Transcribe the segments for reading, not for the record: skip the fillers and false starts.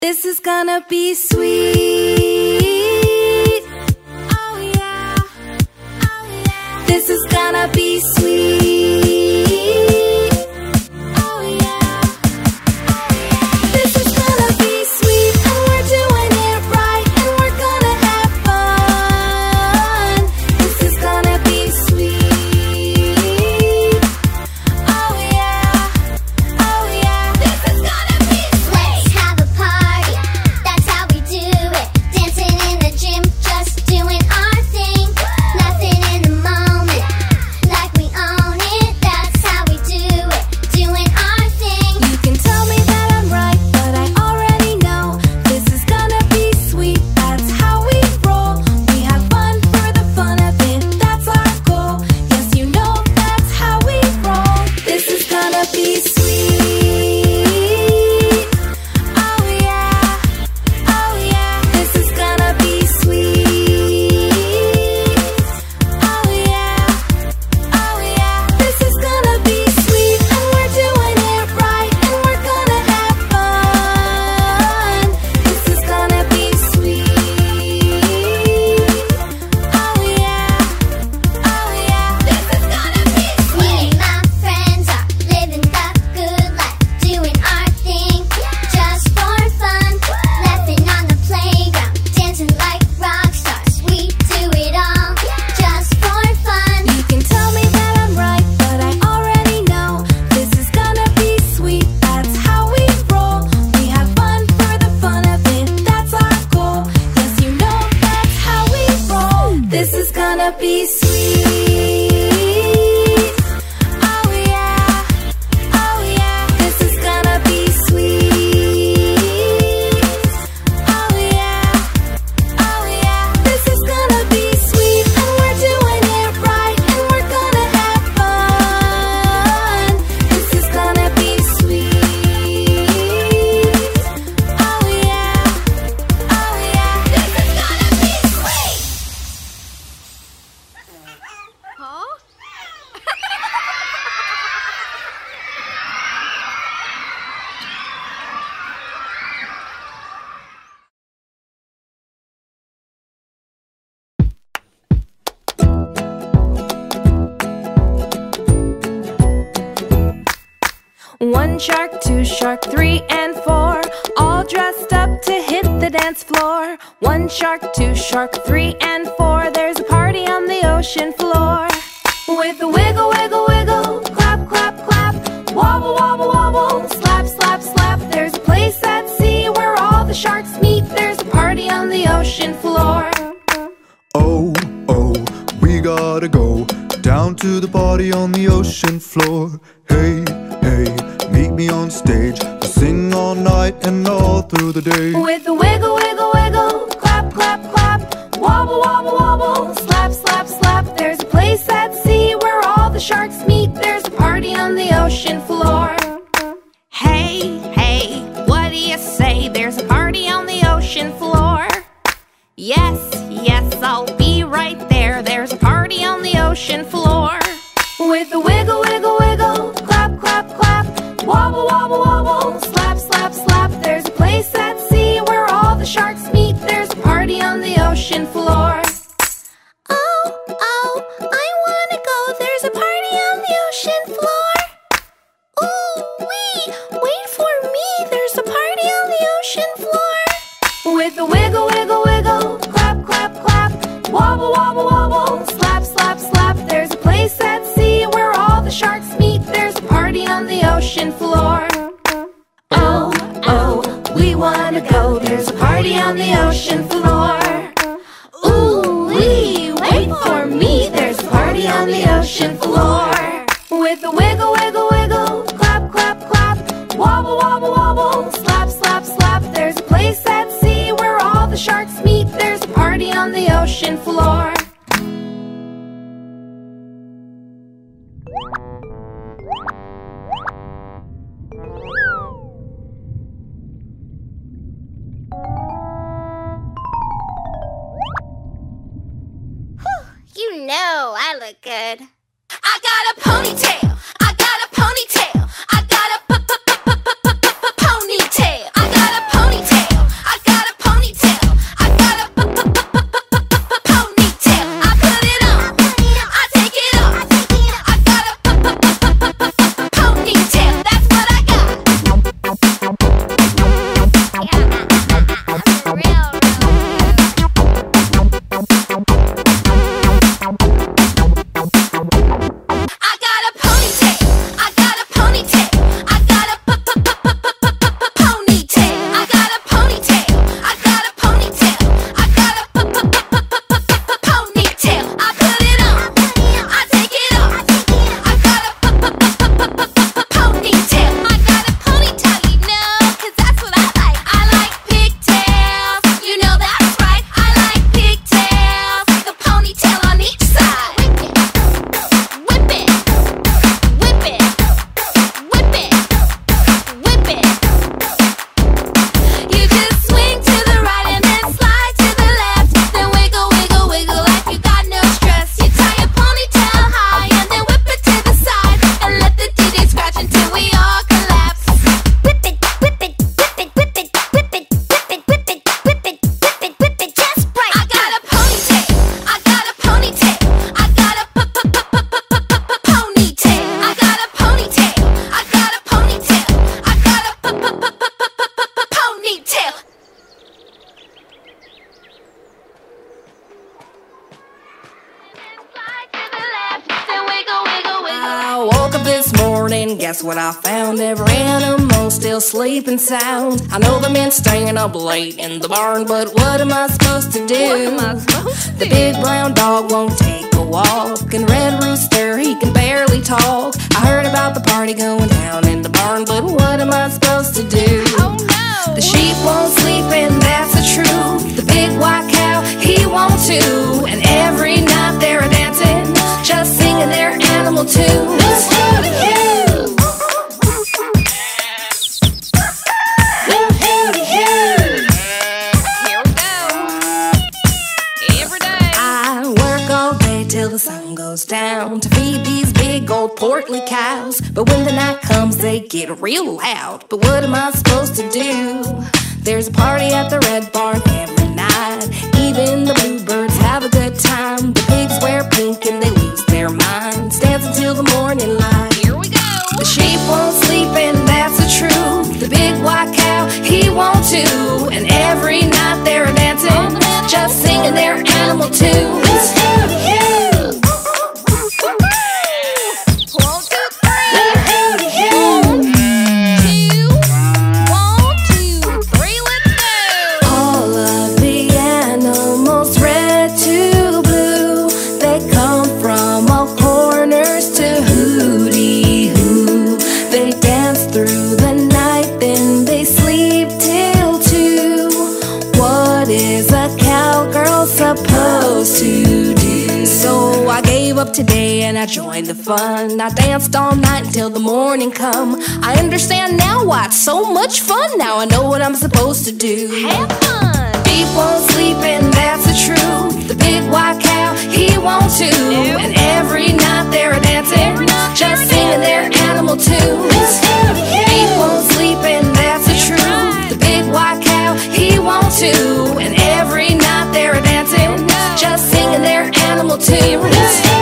This is gonna be sweet. Oh yeah, oh yeah. This is gonna be sweet. Oh yeah, oh yeah. This is gonna be sweet, and we're doing it right, and we're gonna have fun. This is gonna be sweet. Oh yeah, oh yeah. This is gonna be sweet. Let's have a party, that's how we do it. Dancing in the gym, just doing our thing. Nothing in the moment, like we own it. That's how we do it, doing our thing. You can tell me that I'm right, but I already know this is gonna be sweet. That's how we roll. We have fun for the fun of it. That's our goal. Yes, you know that's how we roll. This is gonna be sweet. Oh yeah, oh yeah. This is gonna be sweet. Oh yeah, oh yeah. This is gonna be sweet, and we're doing it right, and we're gonna have fun. This is gonna be sweet. Oh yeah, oh yeah. This is gonna be Me sweet. and my friends are living the good life, doing our thing, just for fun. Laughing on the playground, dancing like rock stars. We do it all, just for fun. You can tell me that I'm right, but I already know this is gonna be sweet. That's how we roll. We have fun for the fun of it. That's our goal. Yes, you know that's how we roll. This is gonna be sweet. Oh yeah, oh yeah. This is gonna be sweet. Oh yeah, oh yeah. This is gonna be sweet, and we're doing it right, and we're gonna have fun. This is gonna be sweet. Oh yeah, oh yeah. This is gonna be sweet. Huh? One shark, two shark, three and four, all dressed up to hit the dance floor. One shark, two shark, three and four, there's a party on the ocean floor. With a wiggle, wiggle, wiggle, clap, clap, clap, wobble, wobble, wobble, slap, slap, slap. There's a place at sea where all the sharks meet. There's a party on the ocean floor. Oh, oh, we gotta go down to the party on the ocean floor. Hey, hey, meet me on stage. We'll sing all night and all through the day. With a wiggle, wiggle, wiggle, clap, clap, clap, wobble, wobble, wobble, slap, slap, slap. There's a place at sea where all the sharks meet. There's a party on the ocean floor. Hey, hey, what do you say? There's a party on the ocean floor. Yes, yes, I'll be right there. There's a party on the ocean floor. With a wiggle, wiggle, wiggle, clap, clap, clap, wobble, wobble, wobble, slap, slap, slap. There's a place at sea where all the sharks meet. There's a party on the ocean floor. Oh, oh, I wanna go. There's a party on the ocean floor. Ooh, wee, wait for me. There's a party on the ocean floor. With a wiggle, wiggle, wiggle, clap, clap, clap, wobble, wobble, wobble, slap, slap, slap. There's a place at sea where all the sharks meet. There's a party on the ocean floor. Oh, oh, we wanna go. There's a party on the ocean floor. Ooh, wee, wait for me. There's a party on the ocean floor. With a wiggle, wiggle, wiggle, clap, clap, clap, wobble, wobble, wobble, slap, slap, slap. There's a place at sea where all the sharks meet. There's a party on the ocean floor. You know I look good. I got a ponytail. I got a ponytail. I got a ponytail. I got a ponytail. this morning, guess what I found? Every animal still sleeping sound. I know the men staying up late in the barn, but what am I supposed to do? The big brown dog won't take a walk, and Red Rooster, he can barely talk. I heard about the party going down in the barn, but what am I supposed to do? Oh no! The sheep won't sleep, and that's the truth. The big white cow, he won't too. And every night they're dancing, just singing their animal tunes. Hooty-hoo! Hooty-hoo! Here we go. Every day. I work all day till the sun goes down to feed these big old portly cows. But when the night comes, they get real loud. But what am I supposed to do? There's a party at the Red Barn every night. Even the bluebirds have a good time. The pigs wear pink and they lose their minds, dance until the morning light. Here we go. The sheep won't sleep, and that's the truth. The big white cow, he won't too. And every night they're dancing, just singing their animal tunes. One, two, three. Hooty-hoo! 1, 2, 3, let's go. All of the animals, red to blue, they come from all corners to hooty-hoo. They dance through the night, then they sleep till 2. What is a cowgirl supposed to do? So I gave up today and I joined the fun. I danced all night until the morning come. I understand now why it's so much fun. Now I know what I'm supposed to do. Have fun. Sheep won't sleep, and that's the truth. The big white cow, he won't too. And every night they're dancing, just singing their animal tunes. Sheep won't sleep, and that's the truth. The big white cow, he won't too. And every night they're dancing, just singing their animal tunes.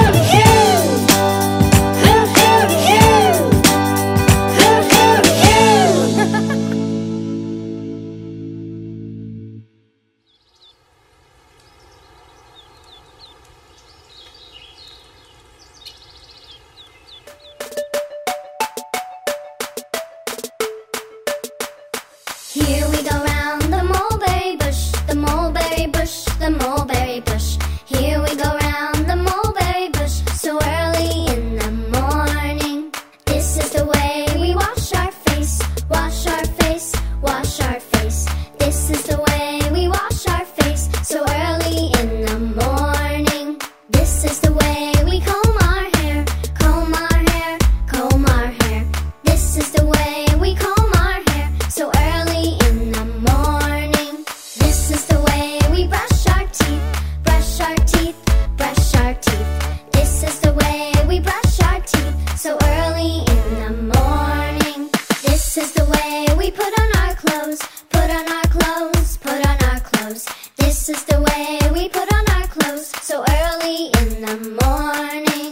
Here we go round the mulberry bush, the mulberry bush, the mulberry bush. Here we go round the mulberry bush, so early in the morning. This is the way we wash our face, wash our face, wash our face. This is the way we wash our face, so early in the morning. This is the way we comb our hair, comb our hair, comb our hair. This is the way we comb our hair, so early in the morning. This is the way we brush our teeth, brush our teeth, brush our teeth. This is the way we brush our teeth, so early in the morning. This is the way we put on our clothes, put on our clothes, put on our clothes. This is the way we put on our clothes, so early in the morning.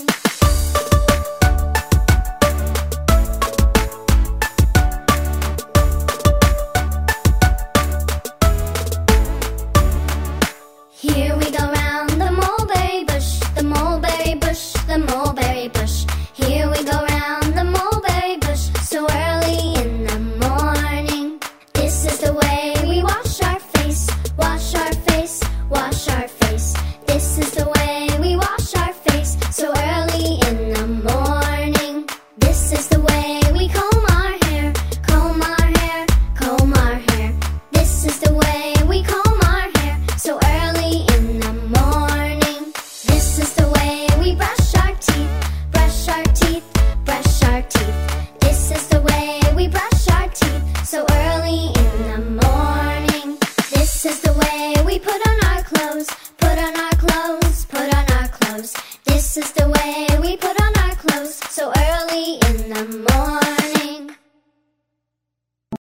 Here we go round the mulberry bush, the mulberry bush, the mulberry bush. Here we go round the mulberry bush, so early in the morning. This is the way we wash our face, wash our face, wash our face. This is the way we wash our face, so early in the morning. This is the way we comb our hair, comb our hair, comb our hair. This is the way we comb our hair, so early in the morning. This is the way we brush our teeth, brush our teeth, brush our teeth. This is the way we brush our teeth, so early in the morning. This is the way we put on our clothes, put on our clothes, put on our clothes. This is the way we put on our clothes, so early in the morning.